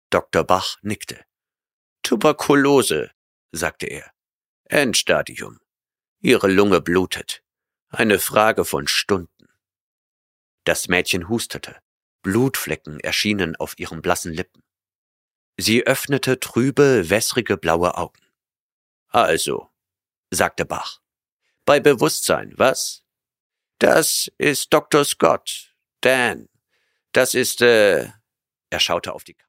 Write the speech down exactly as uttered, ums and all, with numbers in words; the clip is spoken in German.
Doktor Bach nickte. »Tuberkulose«, sagte er. »Endstadium. Ihre Lunge blutet. Eine Frage von Stunden.« Das Mädchen hustete. Blutflecken erschienen auf ihren blassen Lippen. Sie öffnete trübe, wässrige blaue Augen. »Also«, sagte Bach. »Bei Bewusstsein, was? Das ist Doktor Scott. Dan. Das ist, äh...« Er schaute auf die